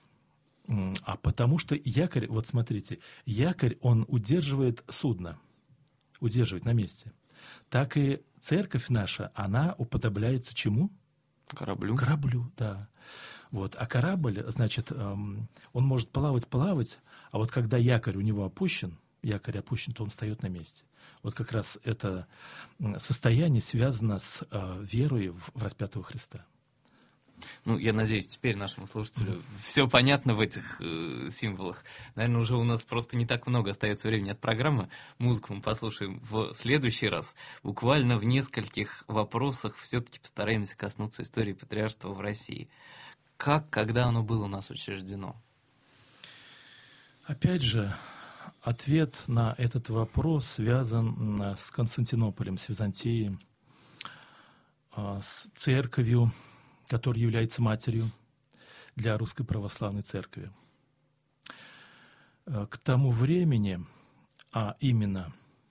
Speaker 7: А потому что якорь, вот смотрите, якорь, он удерживает судно, удерживает на месте. Так и церковь наша, она уподобляется чему?
Speaker 2: Кораблю.
Speaker 7: Кораблю, да. Вот. А корабль, значит, он может плавать-плавать, а вот когда якорь у него опущен, якорь опущен, то он встает на месте. Вот как раз это состояние связано с верой в распятого Христа.
Speaker 2: Ну, я надеюсь, теперь нашему слушателю mm-hmm. все понятно в этих э, символах. Наверное, уже у нас просто не так много остается времени от программы. Музыку мы послушаем в следующий раз. Буквально в нескольких вопросах все-таки постараемся коснуться истории патриаршества в России. Как, когда оно было у нас учреждено?
Speaker 7: Опять же, ответ на этот вопрос связан с Константинополем, с Византией, с церковью, которая является матерью для Русской Православной Церкви. К тому времени, а именно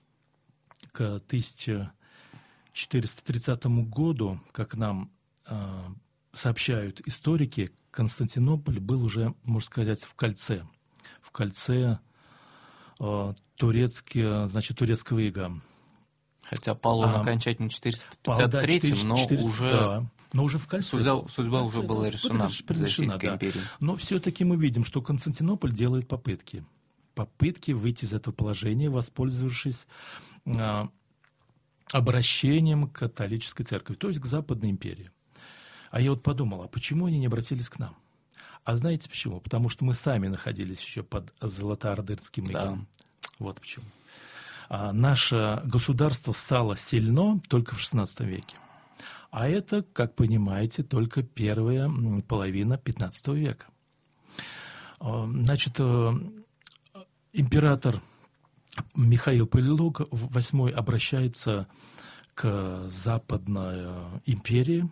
Speaker 7: к тысяча четыреста тридцатому году, как нам э, сообщают историки, Константинополь был уже, можно сказать, в кольце. В кольце э, турецки, значит, турецкого ига.
Speaker 2: Хотя пал он а, окончательно в четыреста пятьдесят третьем, да, но, уже,
Speaker 7: да, но уже в кольце.
Speaker 2: Судьба, судьба
Speaker 7: в кольце,
Speaker 2: уже была решена Византийской
Speaker 7: да.
Speaker 2: империей.
Speaker 7: Но все-таки мы видим, что Константинополь делает попытки. Попытки выйти из этого положения, воспользовавшись а, обращением к католической церкви, то есть к Западной империи. А я вот подумал, а почему они не обратились к нам? А знаете почему? Потому что мы сами находились еще под золотоордынским игом. Да. Вот почему. А наше государство стало сильно только в шестнадцатом веке. А это, как понимаете, только первая половина пятнадцатого века. Значит, император Михаил Полилог восьмой обращается к Западной империи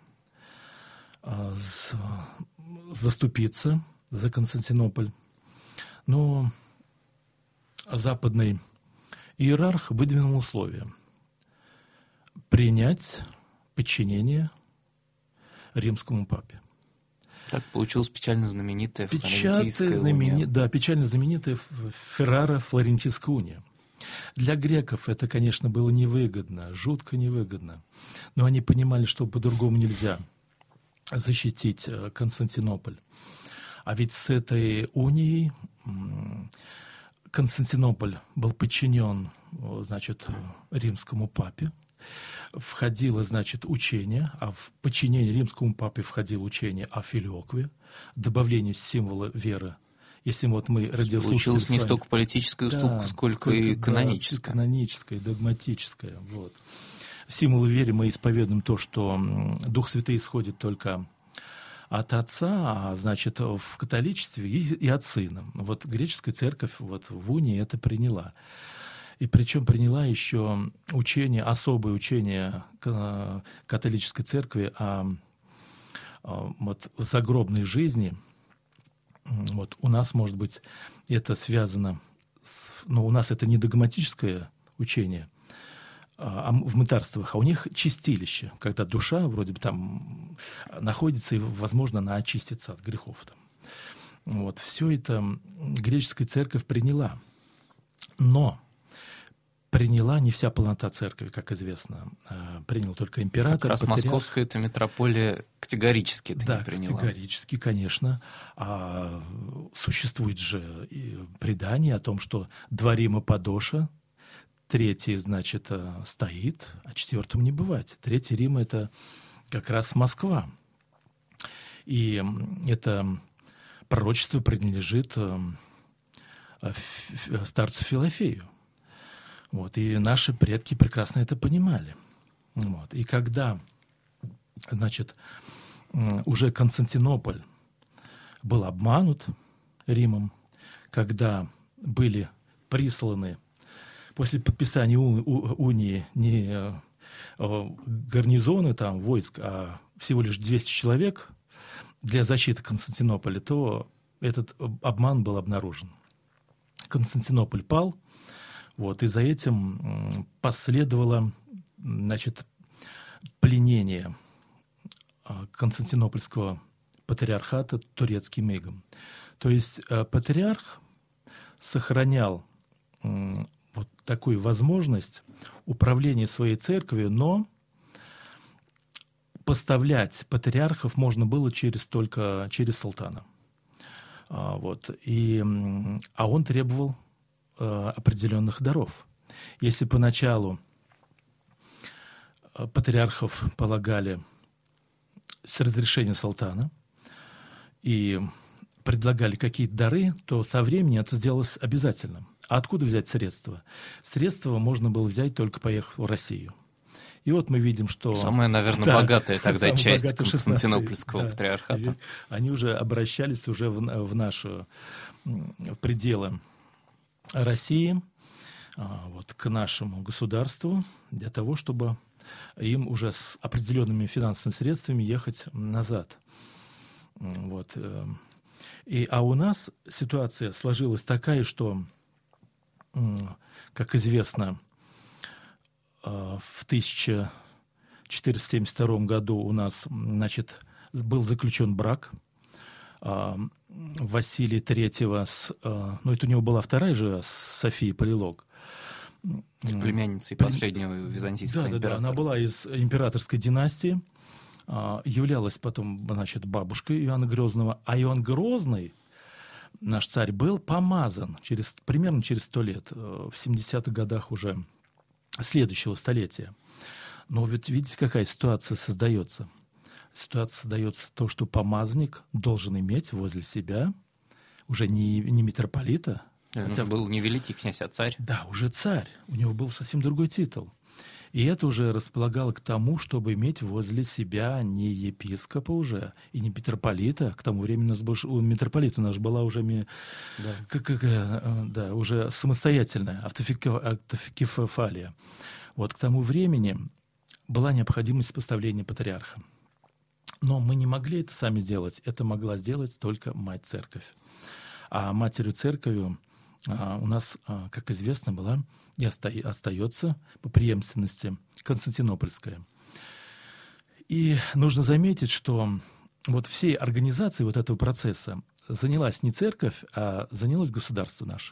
Speaker 7: заступиться за Константинополь. Но западный иерарх выдвинул условия принять подчинение римскому папе.
Speaker 2: Так получилась печально знаменитая
Speaker 7: Флорентийская знамени... уния. Да, печально знаменитая Феррара Флорентийская уния. Для греков это, конечно, было невыгодно, жутко невыгодно. Но они понимали, что по-другому нельзя защитить Константинополь. А ведь с этой унией Константинополь был подчинен, значит, римскому папе. Входило, значит, учение, а в подчинение римскому папе входило учение о филиокве, добавление символа веры. Если вот мы радиослушатели...
Speaker 2: Получилось не столько политическая уступка, да, сколько, сколько и каноническая.
Speaker 7: Да, каноническая, догматическая. Вот. В символы веры мы исповедуем то, что Дух Святой исходит только от Отца, а значит в католичестве и, и от Сына. Вот греческая церковь вот в унии это приняла. И причем приняла еще учение, особое учение католической церкви о, о вот, загробной жизни. Вот, у нас, может быть, это связано, с, но у нас это не догматическое учение а, в мытарствах, а у них чистилище, когда душа вроде бы там находится и, возможно, она очистится от грехов. Там. Вот, все это греческая церковь приняла. Но приняла не вся полнота церкви, как известно. Принял только император.
Speaker 2: Как раз патриарх. Московская эта митрополия категорически это
Speaker 7: да,
Speaker 2: не приняла.
Speaker 7: Категорически, конечно. А существует же и предание о том, что два Рима подоша, третий, значит, стоит, а четвертым не бывать. Третий Рим — это как раз Москва. И это пророчество принадлежит старцу Филофею. Вот, и наши предки прекрасно это понимали. Вот, и когда, значит, уже Константинополь был обманут Римом, когда были присланы после подписания у, у, унии не гарнизоны там, войск, а всего лишь двести человек для защиты Константинополя, то этот обман был обнаружен. Константинополь пал. Вот, и за этим последовало, значит, пленение Константинопольского патриархата турецким игом. То есть патриарх сохранял вот такую возможность управления своей церковью, но поставлять патриархов можно было через только через султана. Вот, и, а он требовал определенных даров. Если поначалу патриархов полагали с разрешения султана и предлагали какие-то дары, то со временем это сделалось обязательным. А откуда взять средства? Средства можно было взять, только поехав в Россию. И вот мы видим, что...
Speaker 2: Самая, наверное, да, богатая тогда часть Константинопольского да, патриархата.
Speaker 7: Они уже обращались уже в, в наши в пределы России, вот, к нашему государству, для того, чтобы им уже с определенными финансовыми средствами ехать назад. Вот. И, а у нас ситуация сложилась такая, что, как известно, в тысяча четыреста семьдесят втором году у нас, значит, был заключен брак Василия третьего с, ну это у него была вторая жена, с Софией Полилог.
Speaker 2: Племянницей последнего византийского
Speaker 7: да,
Speaker 2: императора.
Speaker 7: Да, да, она была из императорской династии, являлась потом, значит, бабушкой Иоанна Грозного, а Иоанн Грозный, наш царь, был помазан через, примерно через сто лет, в семидесятых годах уже следующего столетия. Но ведь видите, какая ситуация создается? Ситуация создается то, что помазанник должен иметь возле себя уже не, не митрополита.
Speaker 2: Он хотя... был не великий князь, а царь.
Speaker 7: Да, уже царь. У него был совсем другой титул. И это уже располагало к тому, чтобы иметь возле себя не епископа уже, и не митрополита. К тому времени у нас был, у митрополита у нас была уже, да. Как, как, да, уже самостоятельная автокефалия. Вот к тому времени была необходимость поставления патриарха. Но мы не могли это сами сделать. Это могла сделать только мать церковь. А матерью церковью у нас, как известно, была и остается по преемственности Константинопольская. И нужно заметить, что вот всей организацией вот этого процесса занялась не церковь, а занялось государство наше.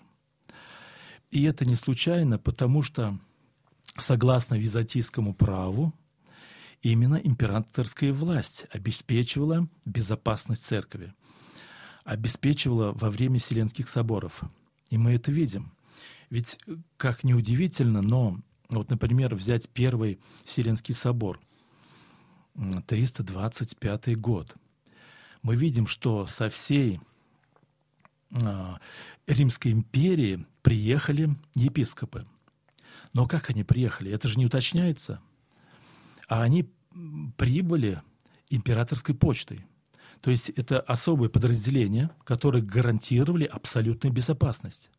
Speaker 7: И это не случайно, потому что, согласно византийскому праву, именно императорская власть обеспечивала безопасность церкви, обеспечивала во время Вселенских соборов. И мы это видим. Ведь, как ни удивительно, но, вот, например, взять первый Вселенский собор, триста двадцать пятый год. Мы видим, что со всей а, Римской империи приехали епископы. Но как они приехали? Это же не уточняется. А они прибыли императорской почтой. То есть это особое подразделение, которое гарантировали абсолютную безопасность.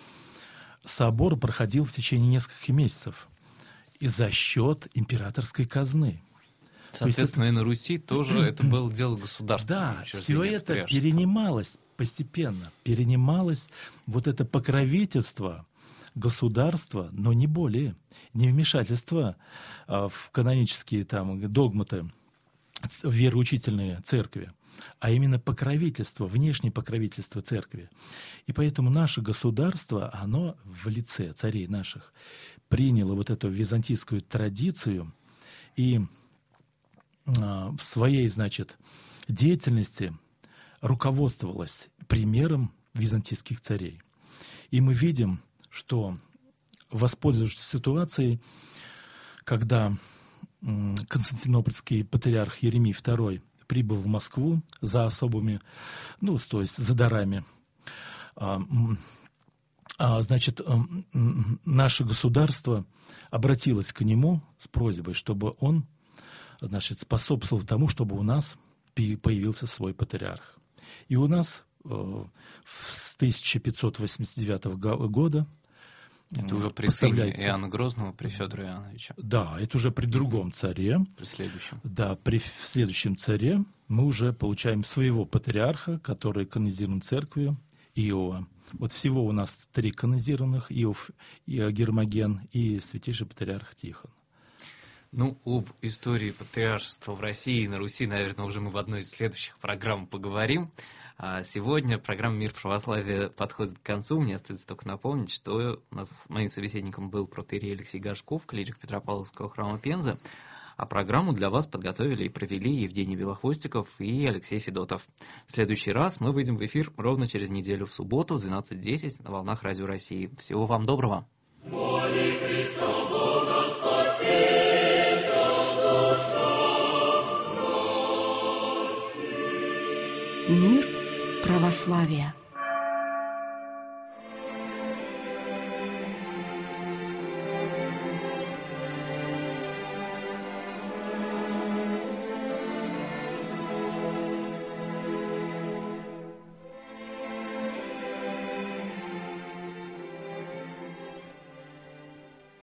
Speaker 7: Собор проходил в течение нескольких месяцев и за счет императорской казны.
Speaker 2: Соответственно, есть, и на Руси тоже это было дело государственное.
Speaker 7: Да, все это перенималось постепенно. Перенималось вот это покровительство государства, но не более. Не вмешательство а, в канонические там догматы вероучительные церкви, а именно покровительство, внешнее покровительство церкви. И поэтому наше государство, оно в лице царей наших приняло вот эту византийскую традицию и а, в своей, значит, деятельности руководствовалось примером византийских царей. И мы видим, что, воспользовавшись ситуацией, когда Константинопольский патриарх Еремий второй прибыл в Москву за особыми, ну, то есть за дарами, а, а, значит, наше государство обратилось к нему с просьбой, чтобы он, значит, способствовал тому, чтобы у нас появился свой патриарх. И у нас э, с тысяча пятьсот восемьдесят девятого года
Speaker 2: это уже при сыне Иоанна Грозного, при Федоре Иоанновиче.
Speaker 7: Да, это уже при другом царе.
Speaker 2: При следующем.
Speaker 7: Да, при следующем царе мы уже получаем своего патриарха, который канонизирован церковью, Иова. Вот всего у нас три канонизированных: Иов, Гермоген и святейший патриарх Тихон.
Speaker 2: Ну, об истории патриаршества в России и на Руси, наверное, уже мы в одной из следующих программ поговорим. А сегодня программа «Мир православия» подходит к концу. Мне остается только напомнить, что у нас моим собеседником был протоиерей Алексей Горшков, клирик Петропавловского храма Пензы. А программу для вас подготовили и провели Евгений Белохвостиков и Алексей Федотов. В следующий раз мы выйдем в эфир ровно через неделю в субботу в двенадцать десять на волнах Радио России. Всего вам доброго.
Speaker 5: Моли Христа Бога спасти.
Speaker 1: Мир православия.